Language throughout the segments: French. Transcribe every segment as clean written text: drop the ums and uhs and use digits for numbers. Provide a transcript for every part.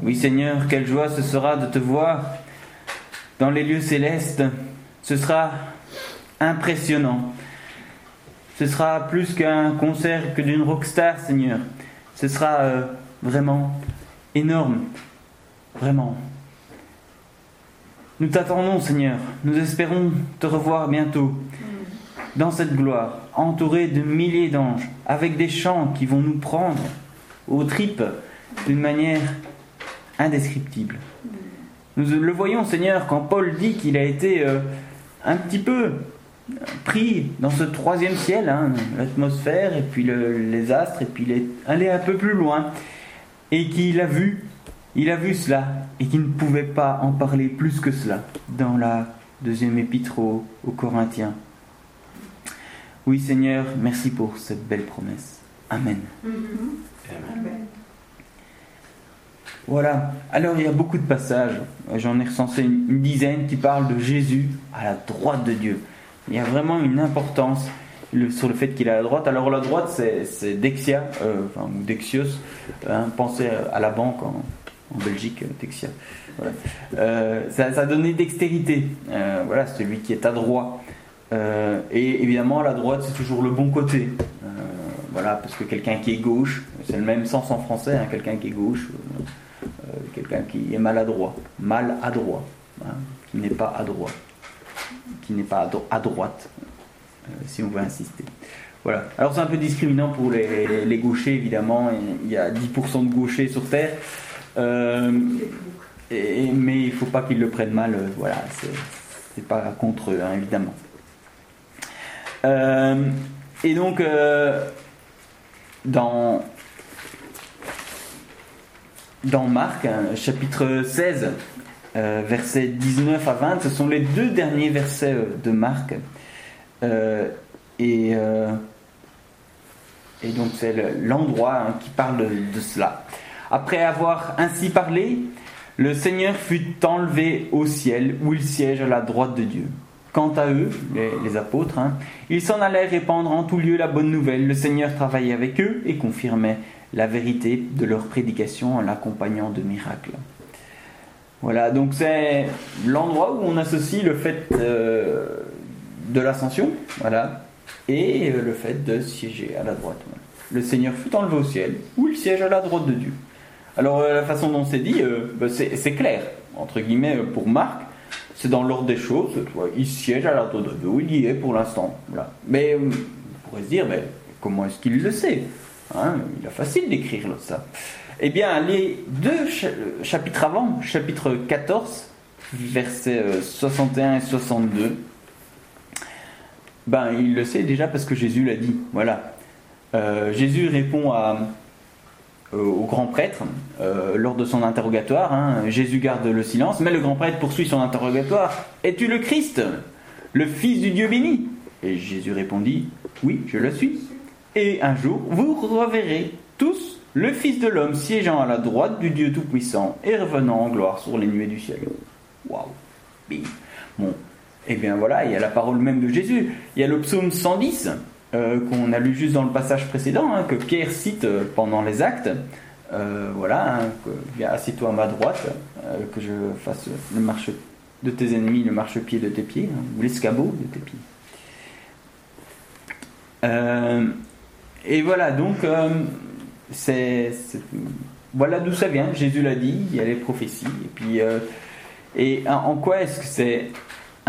Oui Seigneur, quelle joie ce sera de te voir dans les lieux célestes. Ce sera impressionnant. Ce sera plus qu'un concert, que d'une rockstar, Seigneur. Ce sera vraiment énorme. Vraiment. Nous t'attendons, Seigneur. Nous espérons te revoir bientôt. Dans cette gloire, entouré de milliers d'anges, avec des chants qui vont nous prendre aux tripes d'une manière indescriptible. Nous le voyons, Seigneur, quand Paul dit qu'il a été un petit peu pris dans ce troisième ciel, l'atmosphère et puis les astres, et puis il est allé un peu plus loin, et qu'il a vu cela, et qu'il ne pouvait pas en parler plus que cela dans la deuxième épître aux Corinthiens. Oui Seigneur, merci pour cette belle promesse. Amen. Amen. Voilà, alors il y a beaucoup de passages, j'en ai recensé une dizaine qui parlent de Jésus à la droite de Dieu. Il y a vraiment une importance sur le fait qu'il est à la droite. Alors la droite c'est Dexia, ou Dexios, pensez à la banque en Belgique, Dexia. Voilà. Ça donnait dextérité, voilà, c'est celui qui est adroit. Et évidemment à la droite c'est toujours le bon côté, voilà, parce que quelqu'un qui est gauche, c'est le même sens en français, quelqu'un qui est gauche, quelqu'un qui est maladroit, qui n'est pas adroit, qui n'est pas à droite, si on veut insister. Voilà. Alors c'est un peu discriminant pour les gauchers évidemment, il y a 10% de gauchers sur Terre, mais il ne faut pas qu'ils le prennent mal, voilà, c'est pas contre eux, évidemment. Et donc dans Marc, chapitre 16, versets 19 à 20, ce sont les deux derniers versets de Marc. Et donc c'est l'endroit qui parle de cela. Après avoir ainsi parlé, le Seigneur fut enlevé au ciel où il siège à la droite de Dieu. Quant à eux, les apôtres, ils s'en allaient répandre en tout lieu la bonne nouvelle. Le Seigneur travaillait avec eux et confirmait la vérité de leur prédication en l'accompagnant de miracles. Voilà, donc c'est l'endroit où on associe le fait de l'ascension, voilà, et le fait de siéger à la droite. Voilà. Le Seigneur fut enlevé au ciel où il siège à la droite de Dieu. Alors la façon dont c'est dit, c'est clair, entre guillemets, pour Marc. C'est dans l'ordre des choses, il siège à la droite de Dieu, il y est pour l'instant. Voilà. Mais on pourrait se dire, mais comment est-ce qu'il le sait ? Il est facile d'écrire ça. Eh bien, les deux chapitres avant, chapitre 14, versets 61 et 62, il le sait déjà parce que Jésus l'a dit. Voilà. Jésus répond au grand prêtre lors de son interrogatoire. Jésus garde le silence, mais le grand prêtre poursuit son interrogatoire. « Es-tu le Christ, le Fils du Dieu béni ?» Et Jésus répondit « Oui, je le suis. Et un jour, vous reverrez tous le Fils de l'homme siégeant à la droite du Dieu Tout-Puissant et revenant en gloire sur les nuées du ciel. » Waouh. Bon, et bien voilà, il y a la parole même de Jésus. Il y a le psaume 110 qu'on a lu juste dans le passage précédent, que Pierre cite pendant les actes. Assieds-toi à ma droite, que je fasse le marche de tes ennemis, le marchepied de tes pieds, ou l'escabeau de tes pieds. Et voilà, donc voilà d'où ça vient. Jésus l'a dit, il y a les prophéties. Et en quoi est-ce que c'est important ?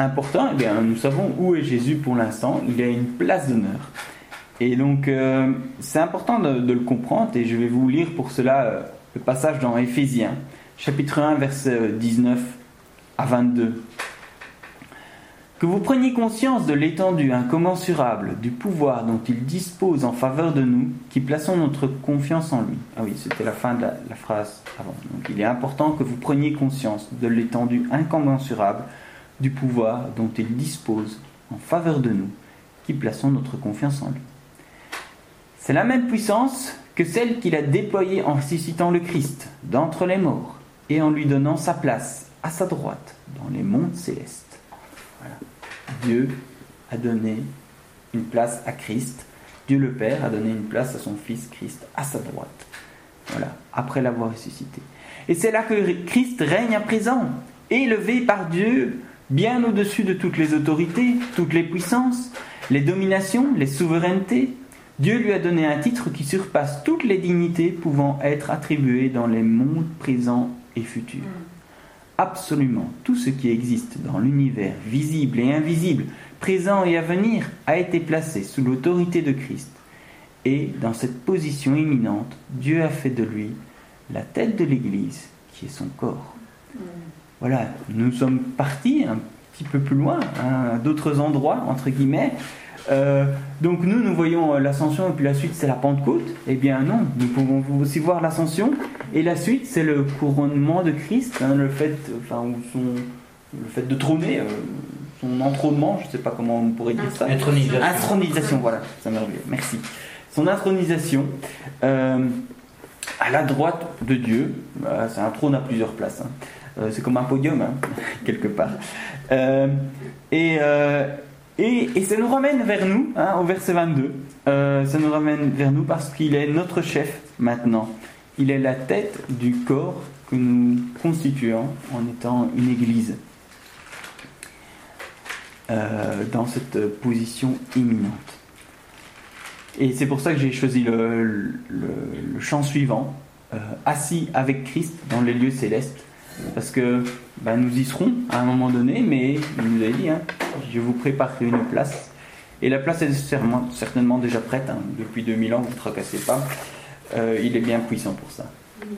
Eh bien, nous savons où est Jésus pour l'instant. Il a une place d'honneur. Et donc, c'est important de le comprendre. Et je vais vous lire pour cela le passage dans Éphésiens, chapitre 1, versets 19 à 22. Que vous preniez conscience de l'étendue incommensurable du pouvoir dont il dispose en faveur de nous, qui plaçons notre confiance en lui. Ah oui, c'était la fin de la phrase avant. Donc il est important que vous preniez conscience de l'étendue incommensurable du pouvoir dont il dispose en faveur de nous, qui plaçons notre confiance en lui. C'est la même puissance que celle qu'il a déployée en ressuscitant le Christ d'entre les morts et en lui donnant sa place à sa droite dans les mondes célestes. Voilà. Dieu a donné une place à Christ. Dieu le Père a donné une place à son Fils Christ à sa droite. Voilà, après l'avoir ressuscité. Et c'est là que Christ règne à présent, élevé par Dieu, bien au-dessus de toutes les autorités, toutes les puissances, les dominations, les souverainetés. Dieu lui a donné un titre qui surpasse toutes les dignités pouvant être attribuées dans les mondes présents et futurs. Absolument tout ce qui existe dans l'univers, visible et invisible, présent et à venir, a été placé sous l'autorité de Christ. Et dans cette position éminente, Dieu a fait de lui la tête de l'Église, qui est son corps. Voilà, nous sommes partis un petit peu plus loin, à d'autres endroits, entre guillemets. Donc nous voyons l'ascension et puis la suite c'est la Pentecôte. Eh bien non, nous pouvons aussi voir l'ascension et la suite c'est le couronnement de Christ, le fait de trôner, son entrônement, je ne sais pas comment on pourrait dire ça. Intronisation, voilà, c'est merveilleux, merci. Son intronisation à la droite de Dieu, c'est un trône à plusieurs places, c'est comme un podium, quelque part. Et ça nous ramène vers nous, au verset 22. Ça nous ramène vers nous parce qu'il est notre chef maintenant. Il est la tête du corps que nous constituons en étant une église. Dans cette position imminente. Et c'est pour ça que j'ai choisi le chant suivant, assis avec Christ dans les lieux célestes. Parce que nous y serons à un moment donné, mais il nous a dit, je vous préparerai une place. Et la place est certainement déjà prête, depuis 2000 ans, vous ne tracassez pas. Il est bien puissant pour ça.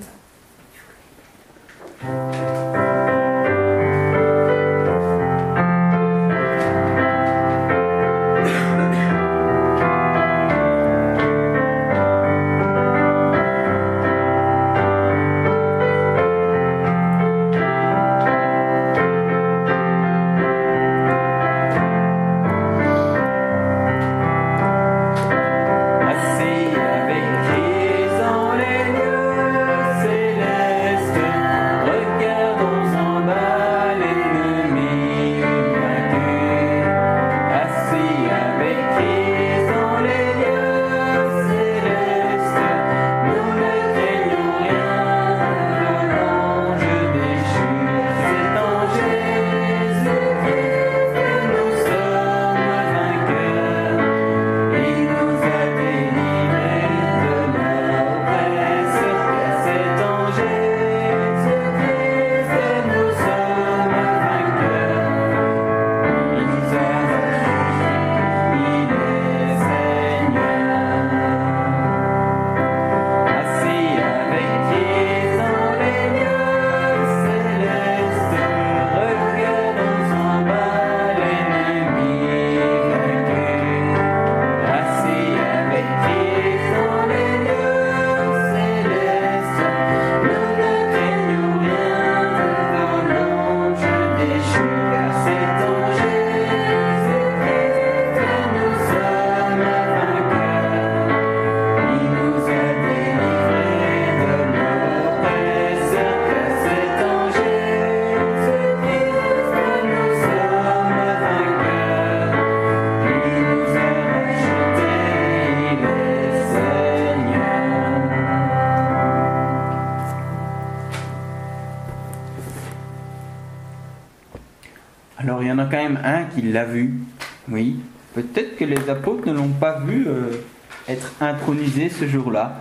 Alors il y en a quand même un qui l'a vu, oui. Peut-être que les apôtres ne l'ont pas vu être intronisé ce jour-là,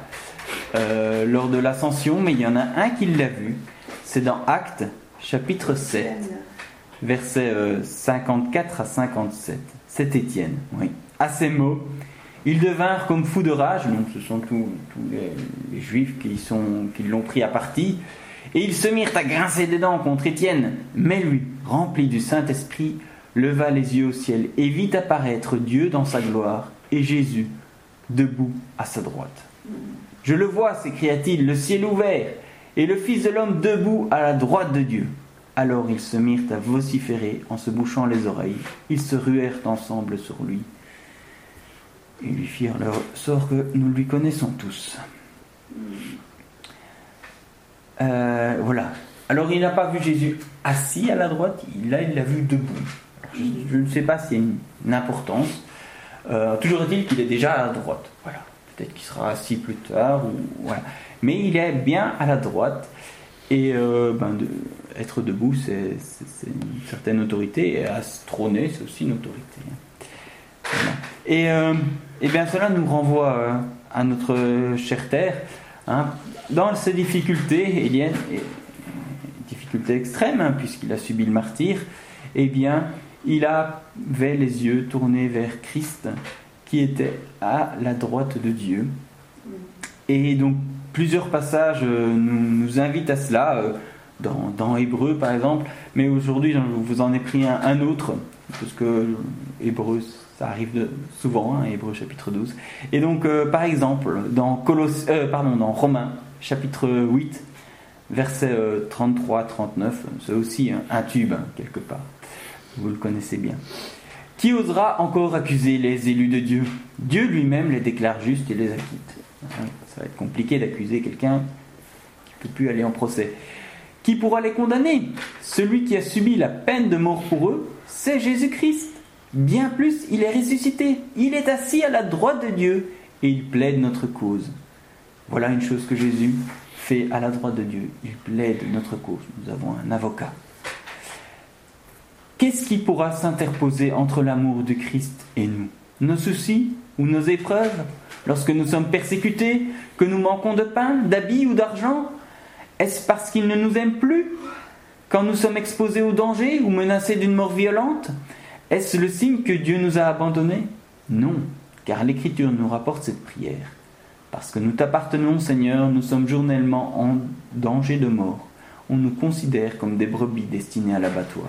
lors de l'ascension, mais il y en a un qui l'a vu. C'est dans Actes, chapitre 7, versets 54 à 57. C'est Étienne, oui. À ces mots, ils devinrent comme fous de rage, donc ce sont tous les Juifs qui l'ont pris à partie, et ils se mirent à grincer des dents contre Étienne. Mais lui, rempli du Saint-Esprit, leva les yeux au ciel et vit apparaître Dieu dans sa gloire et Jésus debout à sa droite. « Je le vois, s'écria-t-il, le ciel ouvert et le Fils de l'homme debout à la droite de Dieu. » Alors ils se mirent à vociférer en se bouchant les oreilles. Ils se ruèrent ensemble sur lui et lui firent le sort que nous lui connaissons tous. Voilà. Alors il n'a pas vu Jésus assis à la droite, il l'a vu debout. Je ne sais pas s'il y a une importance. Toujours est-il qu'il est déjà à la droite. Voilà. Peut-être qu'il sera assis plus tard. Voilà. Mais il est bien à la droite. Et être debout, c'est une certaine autorité, et à se trôner, c'est aussi une autorité. Voilà. Et bien cela nous renvoie à notre chère terre. Hein. Dans ces difficultés, Élienne, difficultés extrêmes, hein, puisqu'il a subi le martyre, eh bien, il avait les yeux tournés vers Christ, qui était à la droite de Dieu. Et donc, plusieurs passages nous invitent à cela, dans Hébreu par exemple, mais aujourd'hui, je vous en ai pris un autre, parce que Hébreu, ça arrive souvent, hein, Hébreu chapitre 12. Et donc, par exemple, dans Romains chapitre 8, versets 33-39, c'est aussi un tube, hein, quelque part. Vous le connaissez bien. Qui osera encore accuser les élus de Dieu ? Dieu lui-même les déclare justes et les acquitte. Ça va être compliqué d'accuser quelqu'un qui ne peut plus aller en procès. Qui pourra les condamner ? Celui qui a subi la peine de mort pour eux, c'est Jésus-Christ. Bien plus, il est ressuscité. Il est assis à la droite de Dieu et il plaide notre cause. Voilà une chose que Jésus fait à la droite de Dieu. Il plaide notre cause. Nous avons un avocat. Qu'est-ce qui pourra s'interposer entre l'amour de Christ et nous ? Nos soucis ou nos épreuves ? Lorsque nous sommes persécutés, que nous manquons de pain, d'habits ou d'argent ? Est-ce parce qu'il ne nous aime plus ? Quand nous sommes exposés au danger ou menacés d'une mort violente ? Est-ce le signe que Dieu nous a abandonnés ? Non, car l'Écriture nous rapporte cette prière. Parce que nous t'appartenons, Seigneur, nous sommes journellement en danger de mort. On nous considère comme des brebis destinées à l'abattoir.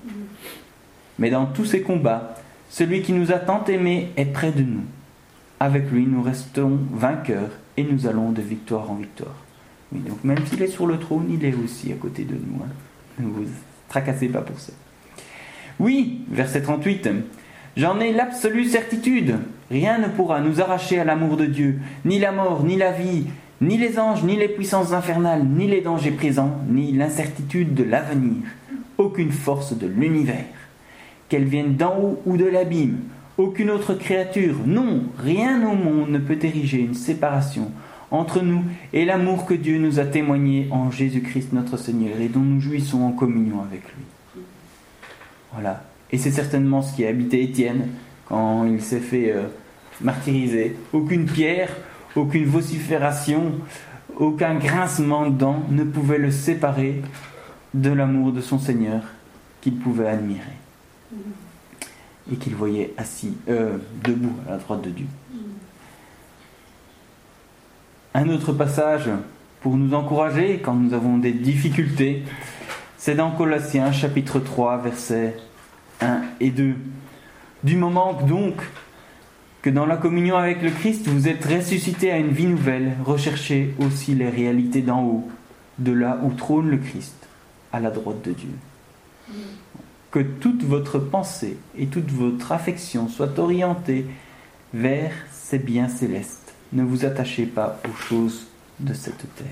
Mais dans tous ces combats, celui qui nous a tant aimés est près de nous. Avec lui, nous restons vainqueurs et nous allons de victoire en victoire. Oui, donc même s'il est sur le trône, il est aussi à côté de nous. Hein. Ne vous tracassez pas pour ça. Oui, verset 38. J'en ai l'absolue certitude. Rien ne pourra nous arracher à l'amour de Dieu, ni la mort, ni la vie, ni les anges, ni les puissances infernales, ni les dangers présents, ni l'incertitude de l'avenir. Aucune force de l'univers, qu'elle vienne d'en haut ou de l'abîme, aucune autre créature, non, rien au monde ne peut ériger une séparation entre nous et l'amour que Dieu nous a témoigné en Jésus-Christ notre Seigneur et dont nous jouissons en communion avec lui. Voilà. Et c'est certainement ce qui a habité Étienne quand il s'est fait martyriser. Aucune pierre, aucune vocifération, aucun grincement de dents ne pouvait le séparer de l'amour de son Seigneur qu'il pouvait admirer et qu'il voyait assis, debout à la droite de Dieu. Un autre passage pour nous encourager quand nous avons des difficultés, c'est dans Colossiens chapitre 3, versets 1 et 2. Du moment donc que dans la communion avec le Christ, vous êtes ressuscités à une vie nouvelle, recherchez aussi les réalités d'en haut, de là où trône le Christ, à la droite de Dieu. Que toute votre pensée et toute votre affection soient orientées vers ces biens célestes. Ne vous attachez pas aux choses de cette terre.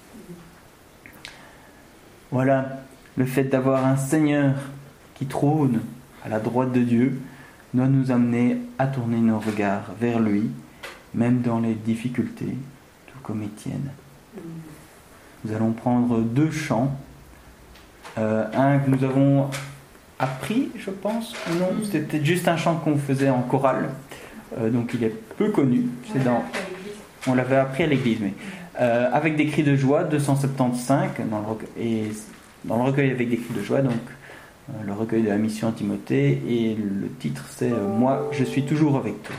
Voilà, le fait d'avoir un Seigneur qui trône à la droite de Dieu doit nous amener à tourner nos regards vers lui, même dans les difficultés, tout comme Étienne. Nous allons prendre 2 chants. Un que nous avons appris, je pense, ou non, c'était juste un chant qu'on faisait en chorale, donc il est peu connu. On l'avait appris à l'église, mais avec des cris de joie, 275 dans le recueil avec des cris de joie, donc le recueil de la mission à Timothée, et le titre c'est Moi, je suis toujours avec toi.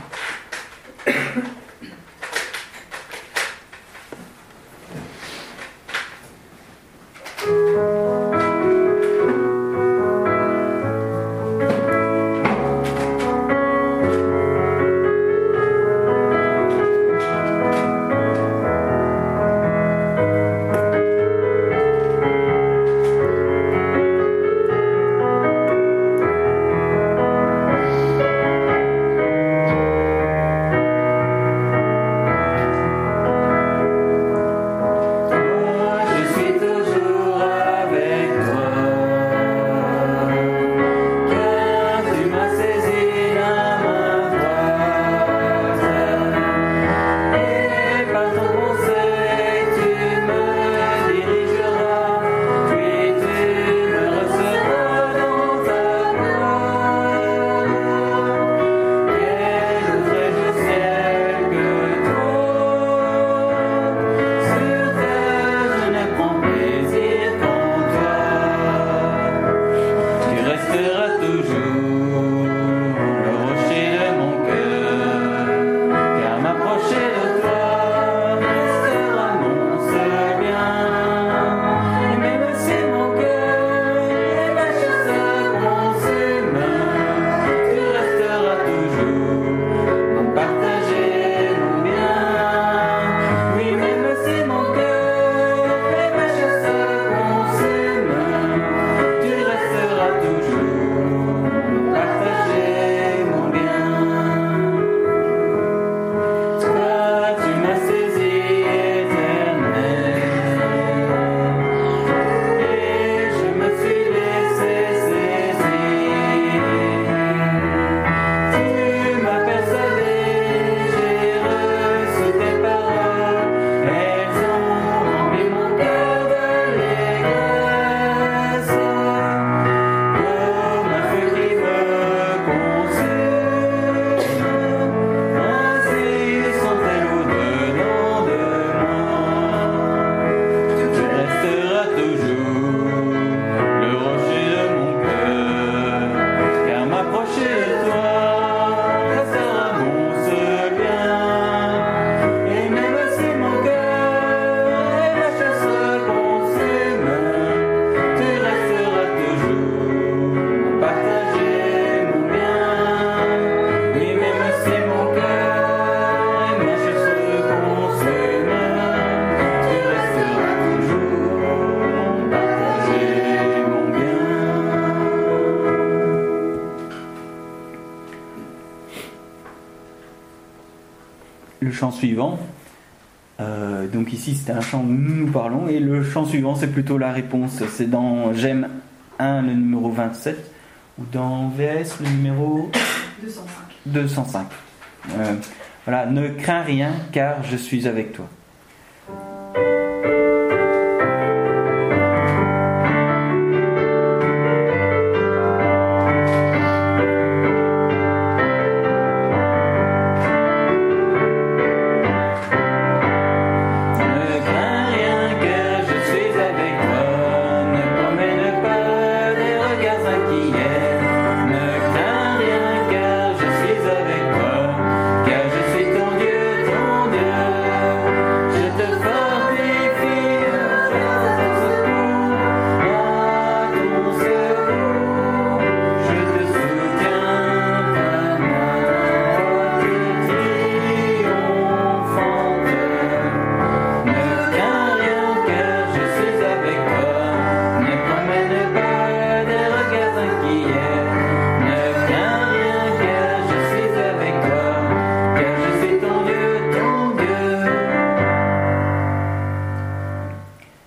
chant suivant. Donc ici c'était un chant où nous parlons, et le chant suivant c'est plutôt la réponse. C'est dans J'aime 1, le numéro 27, ou dans VS, le numéro 205. Voilà, ne crains rien car je suis avec toi.